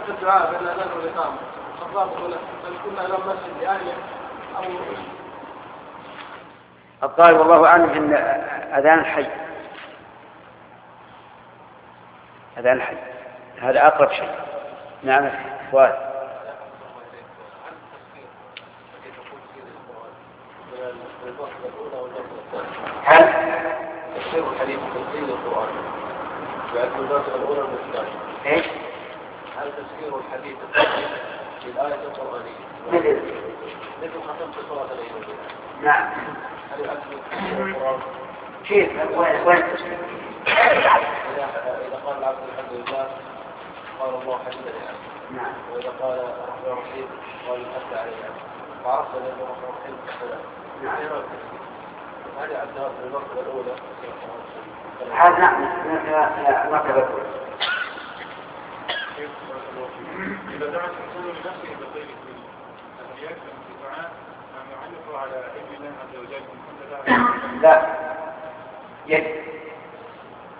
في الدعاء بين الأذان والإقامة الضابط ولا كنا إلى المسجد لأهله أو الظاهر والله أعلم أن أذان الحي هذا أقرب شيء. نعم فؤاد. هل تفسير الحديث تفسير القرآن بعد الدرجة الأولى والثانية؟ إيش؟ هل تفسير الحديث في الآية القرآنية مثل ختم في صلاة العيد؟ نعم. هل يؤكد تفسير القرآن؟ كيف؟ وين التفسير؟ إذا قال العبد الحمد لله قال الله حمدا يعني. نعم. وإذا قال الرحمن الرحيم قال الحمد عليها فعرفت أن الرحمن الرحيم كذا. نعم. هل يعدها في المرتبة الأولى؟ هذا نعم في المرتبة الأولى. إذا دعا الإنسان لنفسه بغير الدين هل يلزم في الدعاء أن يعلق على علم الله عز وجل؟ لا يجب